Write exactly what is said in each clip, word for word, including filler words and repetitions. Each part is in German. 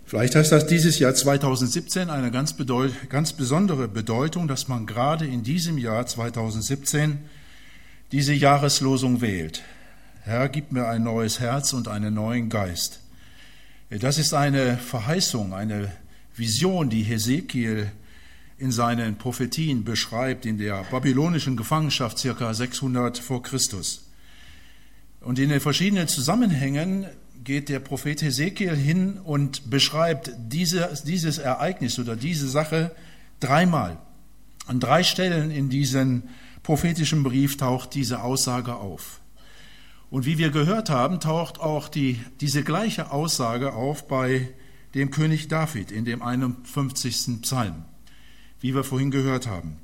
Vielleicht hat das dieses Jahr zweitausendsiebzehn eine ganz, bedeut- ganz besondere Bedeutung, dass man gerade in diesem Jahr zweitausendsiebzehn diese Jahreslosung wählt. Herr, gib mir ein neues Herz und einen neuen Geist. Das ist eine Verheißung, eine Vision, die Hesekiel in seinen Prophetien beschreibt, in der babylonischen Gefangenschaft circa sechshundert vor Christus. Und in den verschiedenen Zusammenhängen geht der Prophet Hesekiel hin und beschreibt diese, dieses Ereignis oder diese Sache dreimal. An drei Stellen in diesem prophetischen Brief taucht diese Aussage auf. Und wie wir gehört haben, taucht auch die, diese gleiche Aussage auf bei dem König David in dem einundfünfzigsten Psalm, wie wir vorhin gehört haben.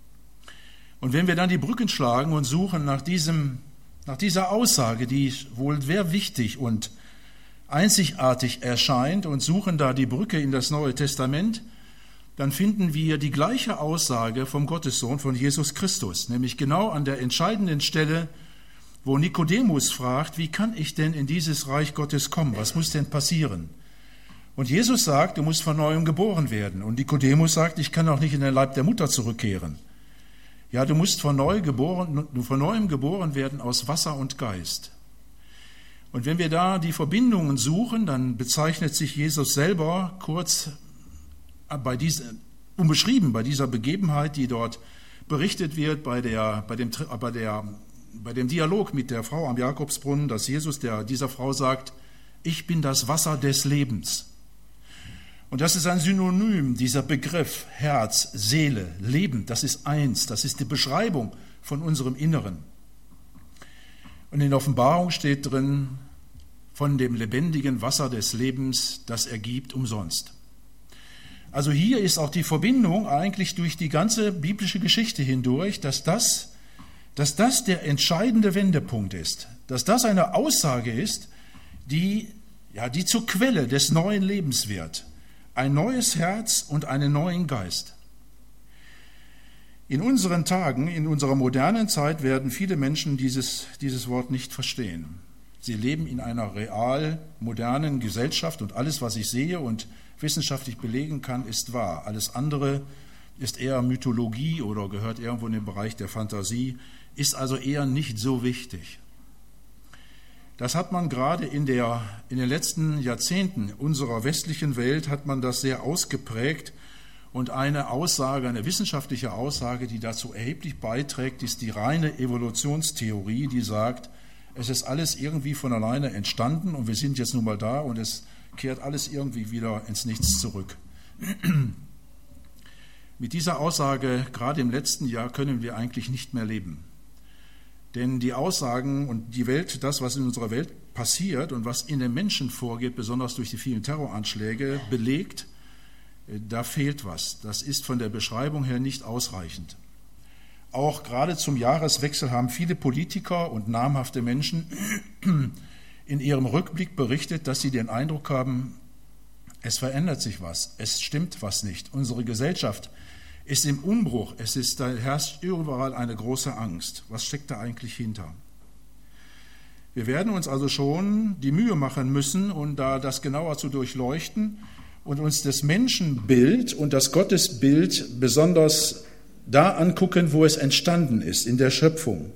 Und wenn wir dann die Brücken schlagen und suchen nach, diesem, nach dieser Aussage, die wohl sehr wichtig und einzigartig erscheint, und suchen da die Brücke in das Neue Testament, dann finden wir die gleiche Aussage vom Gottessohn, von Jesus Christus, nämlich genau an der entscheidenden Stelle, wo Nikodemus fragt, wie kann ich denn in dieses Reich Gottes kommen? Was muss denn passieren? Und Jesus sagt, du musst von neuem geboren werden. Und Nikodemus sagt, ich kann auch nicht in den Leib der Mutter zurückkehren. Ja, du musst von, neu geboren, von neuem geboren werden aus Wasser und Geist. Und wenn wir da die Verbindungen suchen, dann bezeichnet sich Jesus selber kurz bei dieser, unbeschrieben bei dieser Begebenheit, die dort berichtet wird, bei, der, bei, dem, bei, der, bei dem Dialog mit der Frau am Jakobsbrunnen, dass Jesus der, dieser Frau sagt, ich bin das Wasser des Lebens. Und das ist ein Synonym, dieser Begriff Herz, Seele, Leben, das ist eins, das ist die Beschreibung von unserem Inneren. Und in der Offenbarung steht drin, von dem lebendigen Wasser des Lebens, das er gibt umsonst. Also hier ist auch die Verbindung eigentlich durch die ganze biblische Geschichte hindurch, dass das, dass das der entscheidende Wendepunkt ist, dass das eine Aussage ist, die, ja, die zur Quelle des neuen Lebens wird. Ein neues Herz und einen neuen Geist. In unseren Tagen, in unserer modernen Zeit werden viele Menschen dieses, dieses Wort nicht verstehen. Sie leben in einer real modernen Gesellschaft und alles, was ich sehe und wissenschaftlich belegen kann, ist wahr. Alles andere ist eher Mythologie oder gehört irgendwo in den Bereich der Fantasie, ist also eher nicht so wichtig. Das hat man gerade in, der, in den letzten Jahrzehnten unserer westlichen Welt, hat man das sehr ausgeprägt. Und eine Aussage, eine wissenschaftliche Aussage, die dazu erheblich beiträgt, ist die reine Evolutionstheorie, die sagt, es ist alles irgendwie von alleine entstanden und wir sind jetzt nun mal da und es kehrt alles irgendwie wieder ins Nichts zurück. Mit dieser Aussage, gerade im letzten Jahr, können wir eigentlich nicht mehr leben. Denn die Aussagen und die Welt, das, was in unserer Welt passiert und was in den Menschen vorgeht, besonders durch die vielen Terroranschläge, belegt, da fehlt was. Das ist von der Beschreibung her nicht ausreichend. Auch gerade zum Jahreswechsel haben viele Politiker und namhafte Menschen in ihrem Rückblick berichtet, dass sie den Eindruck haben, es verändert sich was, es stimmt was nicht. Unsere Gesellschaft ist im Umbruch, es ist, da herrscht überall eine große Angst. Was steckt da eigentlich hinter? Wir werden uns also schon die Mühe machen müssen, um da das genauer zu durchleuchten und uns das Menschenbild und das Gottesbild besonders da angucken, wo es entstanden ist, in der Schöpfung.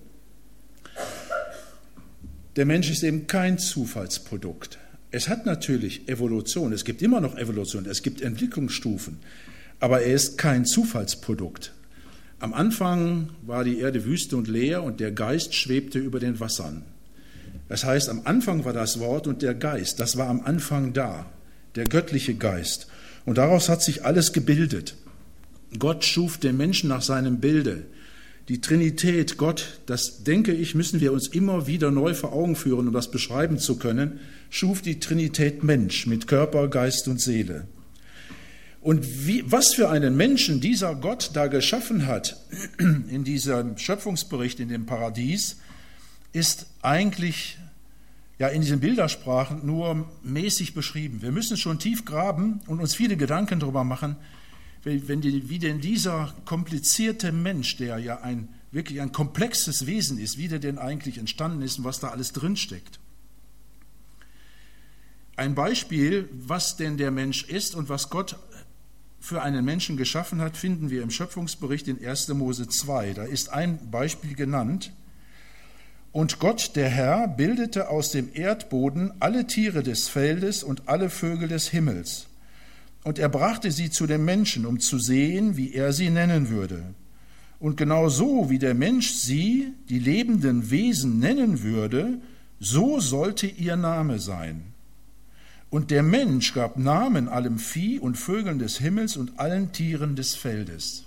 Der Mensch ist eben kein Zufallsprodukt. Es hat natürlich Evolution, es gibt immer noch Evolution, es gibt Entwicklungsstufen, aber er ist kein Zufallsprodukt. Am Anfang war die Erde wüste und leer und der Geist schwebte über den Wassern. Das heißt, am Anfang war das Wort und der Geist, das war am Anfang da, der göttliche Geist. Und daraus hat sich alles gebildet. Gott schuf den Menschen nach seinem Bilde. Die Trinität, Gott, das denke ich, müssen wir uns immer wieder neu vor Augen führen, um das beschreiben zu können, schuf die Trinität Mensch mit Körper, Geist und Seele. Und wie, was für einen Menschen dieser Gott da geschaffen hat, in diesem Schöpfungsbericht, in dem Paradies, ist eigentlich ja in diesen Bildersprachen nur mäßig beschrieben. Wir müssen schon tief graben und uns viele Gedanken darüber machen, wenn die, wie denn dieser komplizierte Mensch, der ja ein, wirklich ein komplexes Wesen ist, wie der denn eigentlich entstanden ist und was da alles drinsteckt. Ein Beispiel, was denn der Mensch ist und was Gott für einen Menschen geschaffen hat, finden wir im Schöpfungsbericht in erster Mose zwei. Da ist ein Beispiel genannt. Und Gott, der Herr, bildete aus dem Erdboden alle Tiere des Feldes und alle Vögel des Himmels. Und er brachte sie zu dem Menschen, um zu sehen, wie er sie nennen würde. Und genau so, wie der Mensch sie, die lebenden Wesen, nennen würde, so sollte ihr Name sein. Und der Mensch gab Namen allem Vieh und Vögeln des Himmels und allen Tieren des Feldes.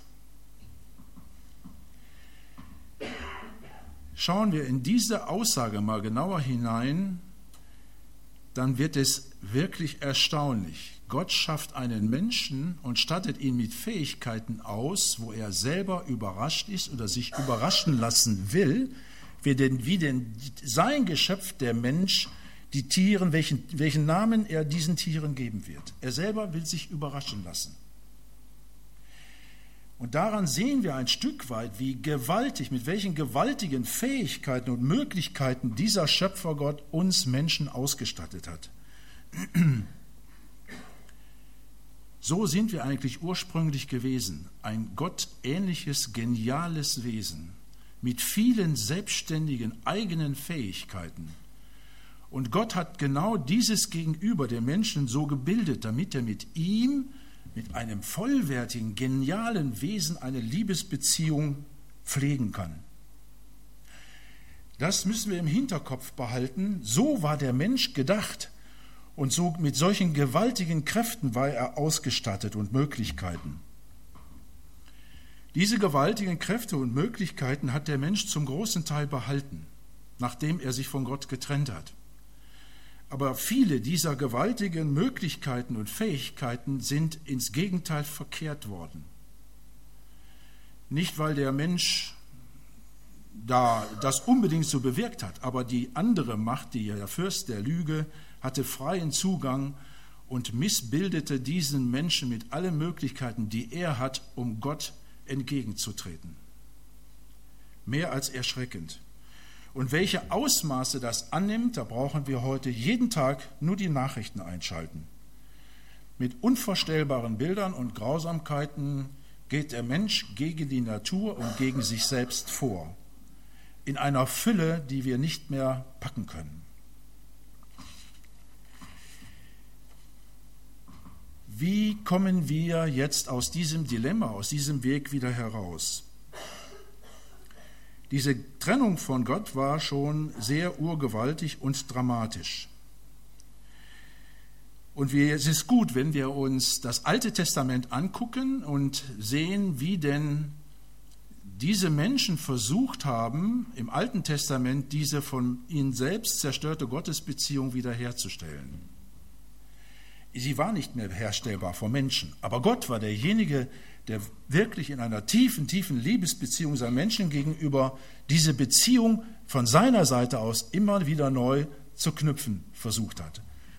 Schauen wir in diese Aussage mal genauer hinein, dann wird es wirklich erstaunlich. Gott schafft einen Menschen und stattet ihn mit Fähigkeiten aus, wo er selber überrascht ist oder sich überraschen lassen will, wie denn, wie denn sein Geschöpf, der Mensch, die Tieren, welchen, welchen Namen er diesen Tieren geben wird. Er selber will sich überraschen lassen. Und daran sehen wir ein Stück weit, wie gewaltig, mit welchen gewaltigen Fähigkeiten und Möglichkeiten dieser Schöpfergott uns Menschen ausgestattet hat. So sind wir eigentlich ursprünglich gewesen, ein gottähnliches, geniales Wesen mit vielen selbstständigen eigenen Fähigkeiten. Und Gott hat genau dieses Gegenüber der Menschen so gebildet, damit er mit ihm, mit einem vollwertigen, genialen Wesen eine Liebesbeziehung pflegen kann. Das müssen wir im Hinterkopf behalten. So war der Mensch gedacht und so mit solchen gewaltigen Kräften war er ausgestattet und Möglichkeiten. Diese gewaltigen Kräfte und Möglichkeiten hat der Mensch zum großen Teil behalten, nachdem er sich von Gott getrennt hat. Aber viele dieser gewaltigen Möglichkeiten und Fähigkeiten sind ins Gegenteil verkehrt worden. Nicht, weil der Mensch da das unbedingt so bewirkt hat, aber die andere Macht, die der Fürst der Lüge, hatte freien Zugang und missbildete diesen Menschen mit allen Möglichkeiten, die er hat, um Gott entgegenzutreten. Mehr als erschreckend. Und welche Ausmaße das annimmt, da brauchen wir heute jeden Tag nur die Nachrichten einschalten. Mit unvorstellbaren Bildern und Grausamkeiten geht der Mensch gegen die Natur und gegen sich selbst vor. In einer Fülle, die wir nicht mehr packen können. Wie kommen wir jetzt aus diesem Dilemma, aus diesem Weg wieder heraus? Diese Trennung von Gott war schon sehr urgewaltig und dramatisch. Und wir, es ist gut, wenn wir uns das Alte Testament angucken und sehen, wie denn diese Menschen versucht haben, im Alten Testament diese von ihnen selbst zerstörte Gottesbeziehung wiederherzustellen. Sie war nicht mehr herstellbar vor Menschen, aber Gott war derjenige, der wirklich in einer tiefen, tiefen Liebesbeziehung seinen Menschen gegenüber diese Beziehung von seiner Seite aus immer wieder neu zu knüpfen versucht hat.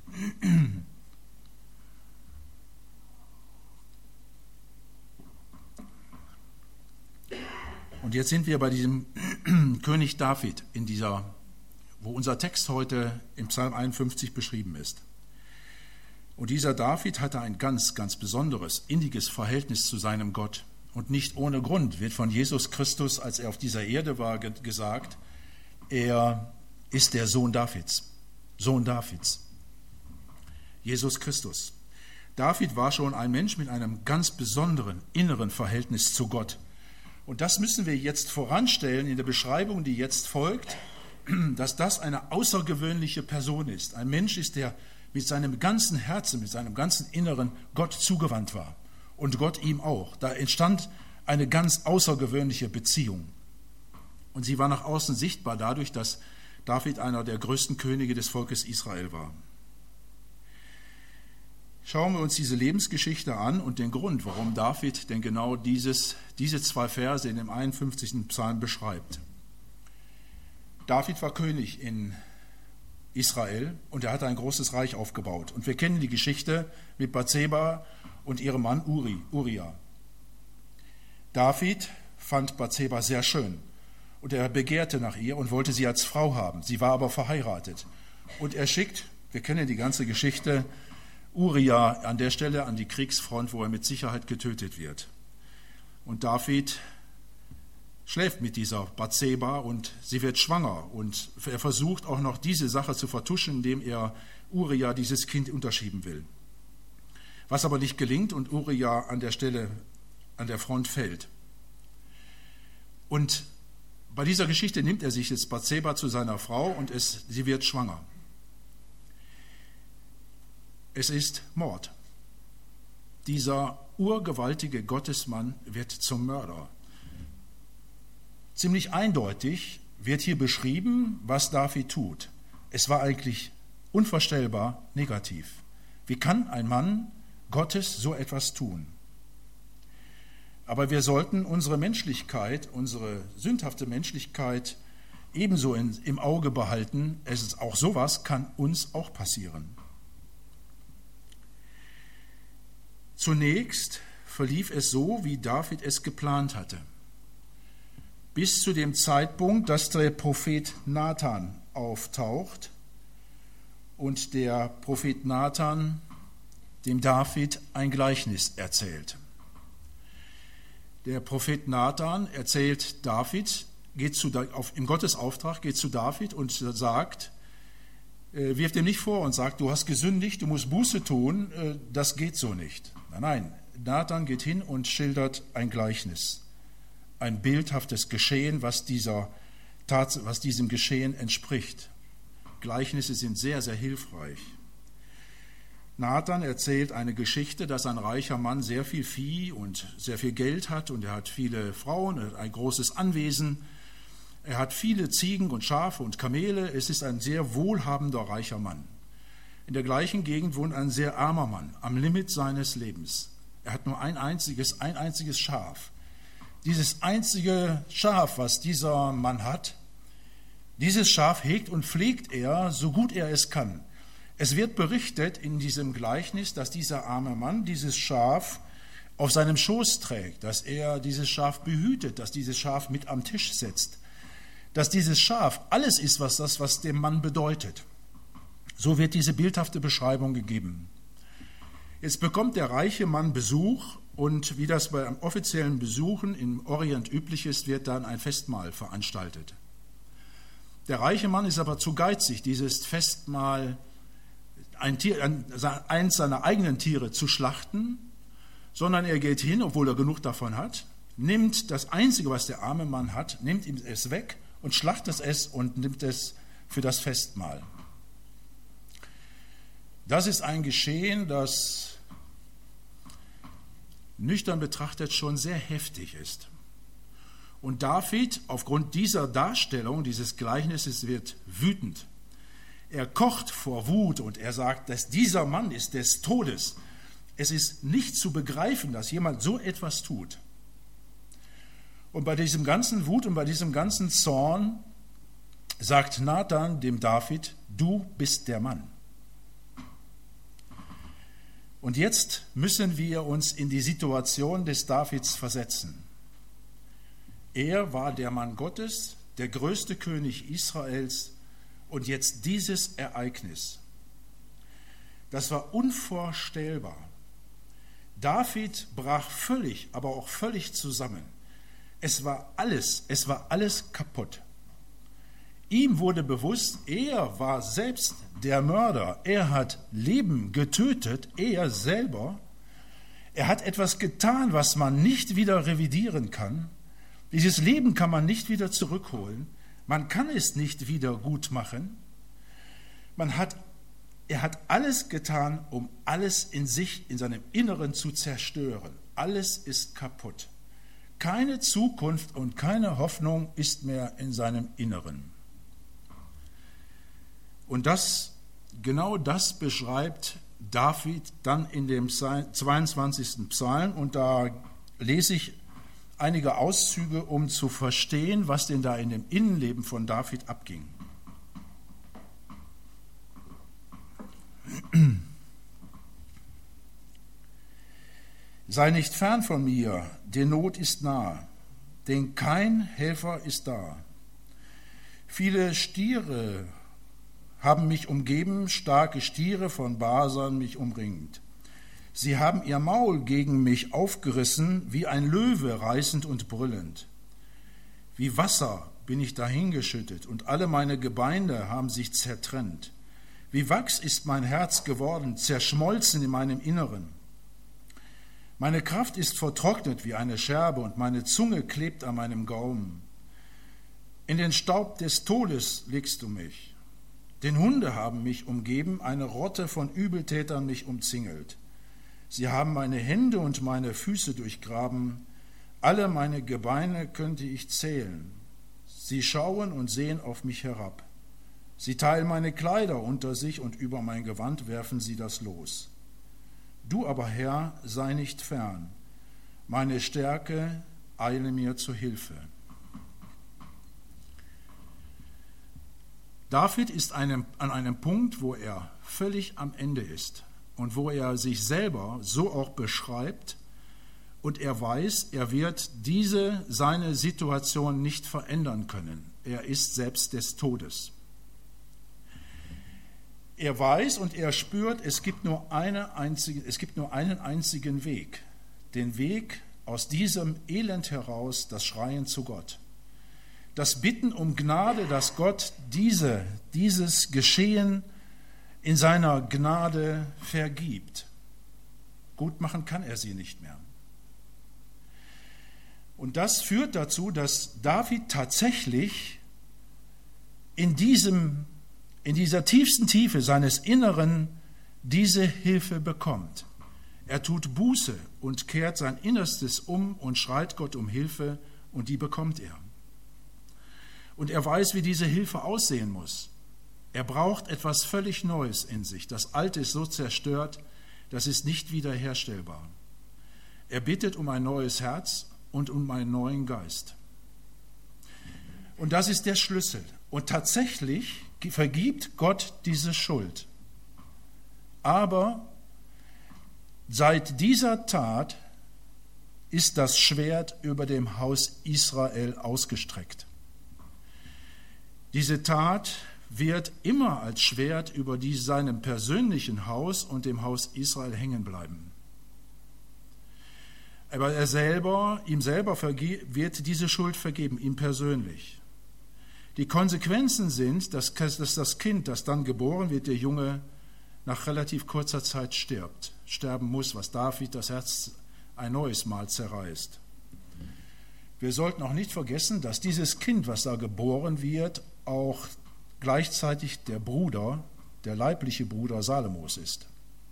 Und jetzt sind wir bei diesem König David, in dieser, wo unser Text heute im Psalm einundfünfzig beschrieben ist. Und dieser David hatte ein ganz, ganz besonderes, inniges Verhältnis zu seinem Gott. Und nicht ohne Grund wird von Jesus Christus, als er auf dieser Erde war, gesagt, er ist der Sohn Davids. Sohn Davids. Jesus Christus. David war schon ein Mensch mit einem ganz besonderen inneren Verhältnis zu Gott. Und das müssen wir jetzt voranstellen in der Beschreibung, die jetzt folgt, dass das eine außergewöhnliche Person ist. Ein Mensch ist, der mit seinem ganzen Herzen, mit seinem ganzen Inneren Gott zugewandt war. Und Gott ihm auch. Da entstand eine ganz außergewöhnliche Beziehung. Und sie war nach außen sichtbar dadurch, dass David einer der größten Könige des Volkes Israel war. Schauen wir uns diese Lebensgeschichte an und den Grund, warum David denn genau dieses, diese zwei Verse in dem einundfünfzigsten Psalm beschreibt. David war König in Israel und er hatte ein großes Reich aufgebaut. Und wir kennen die Geschichte mit Bathseba und ihrem Mann Uri, Uria. David fand Bathseba sehr schön und er begehrte nach ihr und wollte sie als Frau haben. Sie war aber verheiratet. Und er schickt Wir kennen die ganze Geschichte. Uria an der Stelle an die Kriegsfront, wo er mit Sicherheit getötet wird. Und David schläft mit dieser Bathseba und sie wird schwanger. Und er versucht auch noch diese Sache zu vertuschen, indem er Uria dieses Kind unterschieben will. Was aber nicht gelingt und Uria an der Stelle, an der Front fällt. Und bei dieser Geschichte nimmt er sich jetzt Bathseba zu seiner Frau und es, sie wird schwanger. Es ist Mord. Dieser urgewaltige Gottesmann wird zum Mörder. Ziemlich eindeutig wird hier beschrieben, was David tut. Es war eigentlich unvorstellbar negativ. Wie kann ein Mann Gottes so etwas tun? Aber wir sollten unsere Menschlichkeit, unsere sündhafte Menschlichkeit ebenso in, im Auge behalten. Es ist auch sowas kann uns auch passieren. Zunächst verlief es so, wie David es geplant hatte. Bis zu dem Zeitpunkt, dass der Prophet Nathan auftaucht und der Prophet Nathan dem David ein Gleichnis erzählt. Der Prophet Nathan erzählt David, geht zu, auf, im Gottesauftrag geht zu David und sagt, äh, wirft ihm nicht vor und sagt, du hast gesündigt, du musst Buße tun, äh, das geht so nicht. Nein, nein, Nathan geht hin und schildert ein Gleichnis, ein bildhaftes Geschehen, was, dieser Tats- was diesem Geschehen entspricht. Gleichnisse sind sehr, sehr hilfreich. Nathan erzählt eine Geschichte, dass ein reicher Mann sehr viel Vieh und sehr viel Geld hat und er hat viele Frauen, er hat ein großes Anwesen, er hat viele Ziegen und Schafe und Kamele, es ist ein sehr wohlhabender, reicher Mann. In der gleichen Gegend wohnt ein sehr armer Mann, am Limit seines Lebens. Er hat nur ein einziges, ein einziges Schaf. Dieses einzige Schaf, was dieser Mann hat, dieses Schaf hegt und pflegt er, so gut er es kann. Es wird berichtet in diesem Gleichnis, dass dieser arme Mann dieses Schaf auf seinem Schoß trägt, dass er dieses Schaf behütet, dass dieses Schaf mit am Tisch sitzt, dass dieses Schaf alles ist, was das, was dem Mann bedeutet. So wird diese bildhafte Beschreibung gegeben. Jetzt bekommt der reiche Mann Besuch und wie das bei offiziellen Besuchen im Orient üblich ist, wird dann ein Festmahl veranstaltet. Der reiche Mann ist aber zu geizig, dieses Festmahl, ein Tier, eins seiner eigenen Tiere zu schlachten, sondern er geht hin, obwohl er genug davon hat, nimmt das Einzige, was der arme Mann hat, nimmt ihm es weg und schlachtet es und nimmt es für das Festmahl. Das ist ein Geschehen, das nüchtern betrachtet schon sehr heftig ist. Und David, aufgrund dieser Darstellung, dieses Gleichnisses, wird wütend. Er kocht vor Wut und er sagt, dass dieser Mann ist des Todes. Es ist nicht zu begreifen, dass jemand so etwas tut. Und bei diesem ganzen Wut und bei diesem ganzen Zorn sagt Nathan dem David, du bist der Mann. Und jetzt müssen wir uns in die Situation des Davids versetzen. Er war der Mann Gottes, der größte König Israels und jetzt dieses Ereignis. Das war unvorstellbar. David brach völlig, aber auch völlig zusammen. Es war alles, es war alles kaputt. Ihm wurde bewusst, er war selbst der Mörder. Er hat Leben getötet, er selber. Er hat etwas getan, was man nicht wieder revidieren kann. Dieses Leben kann man nicht wieder zurückholen. Man kann es nicht wieder gut machen. Man hat, er hat alles getan, um alles in sich, in seinem Inneren zu zerstören. Alles ist kaputt. Keine Zukunft und keine Hoffnung ist mehr in seinem Inneren. Und das, genau das beschreibt David dann in dem zweiundzwanzigsten Psalm. Und da lese ich einige Auszüge, um zu verstehen, was denn da in dem Innenleben von David abging. Sei nicht fern von mir, der Not ist nah, denn kein Helfer ist da. Viele Stiere haben mich umgeben, starke Stiere von Basan mich umringt. Sie haben ihr Maul gegen mich aufgerissen, wie ein Löwe reißend und brüllend. Wie Wasser bin ich dahingeschüttet, und alle meine Gebeine haben sich zertrennt. Wie Wachs ist mein Herz geworden, zerschmolzen in meinem Inneren. Meine Kraft ist vertrocknet wie eine Scherbe, und meine Zunge klebt an meinem Gaumen. In den Staub des Todes legst du mich. Denn Hunde haben mich umgeben, eine Rotte von Übeltätern mich umzingelt. Sie haben meine Hände und meine Füße durchgraben, alle meine Gebeine könnte ich zählen. Sie schauen und sehen auf mich herab. Sie teilen meine Kleider unter sich, und über mein Gewand werfen sie das Los. Du aber, Herr, sei nicht fern. Meine Stärke eile mir zu Hilfe. David ist einem, an einem Punkt, wo er völlig am Ende ist und wo er sich selber so auch beschreibt, und er weiß, er wird diese, seine Situation nicht verändern können. Er ist selbst des Todes. Er weiß und er spürt, es gibt nur eine einzige, es gibt nur einen einzigen Weg, den Weg aus diesem Elend heraus, das Schreien zu Gott. Das Bitten um Gnade, dass Gott diese, dieses Geschehen in seiner Gnade vergibt. Gut machen kann er sie nicht mehr. Und das führt dazu, dass David tatsächlich in, diesem, in dieser tiefsten Tiefe seines Inneren diese Hilfe bekommt. Er tut Buße und kehrt sein Innerstes um und schreit Gott um Hilfe, und die bekommt er. Und er weiß, wie diese Hilfe aussehen muss. Er braucht etwas völlig Neues in sich. Das Alte ist so zerstört, das ist nicht wiederherstellbar. Er bittet um ein neues Herz und um einen neuen Geist. Und das ist der Schlüssel. Und tatsächlich vergibt Gott diese Schuld. Aber seit dieser Tat ist das Schwert über dem Haus Israel ausgestreckt. Diese Tat wird immer als Schwert über die, seinem persönlichen Haus und dem Haus Israel hängen bleiben. Aber er selber, ihm selber wird diese Schuld vergeben, ihm persönlich. Die Konsequenzen sind, dass, dass das Kind, das dann geboren wird, der Junge, nach relativ kurzer Zeit stirbt, sterben muss, was David das Herz ein neues Mal zerreißt. Wir sollten auch nicht vergessen, dass dieses Kind, was da geboren wird, auch gleichzeitig der Bruder, der leibliche Bruder Salomos ist.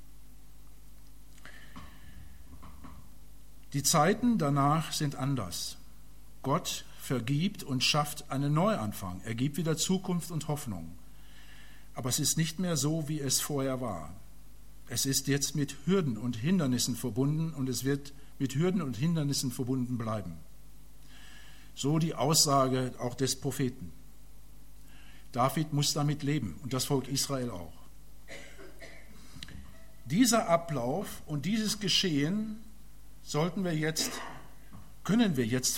Die Zeiten danach sind anders. Gott vergibt und schafft einen Neuanfang. Er gibt wieder Zukunft und Hoffnung. Aber es ist nicht mehr so, wie es vorher war. Es ist jetzt mit Hürden und Hindernissen verbunden, und es wird mit Hürden und Hindernissen verbunden bleiben. So die Aussage auch des Propheten. David muss damit leben, und das Volk Israel auch. Dieser Ablauf und dieses Geschehen sollten wir jetzt, können wir jetzt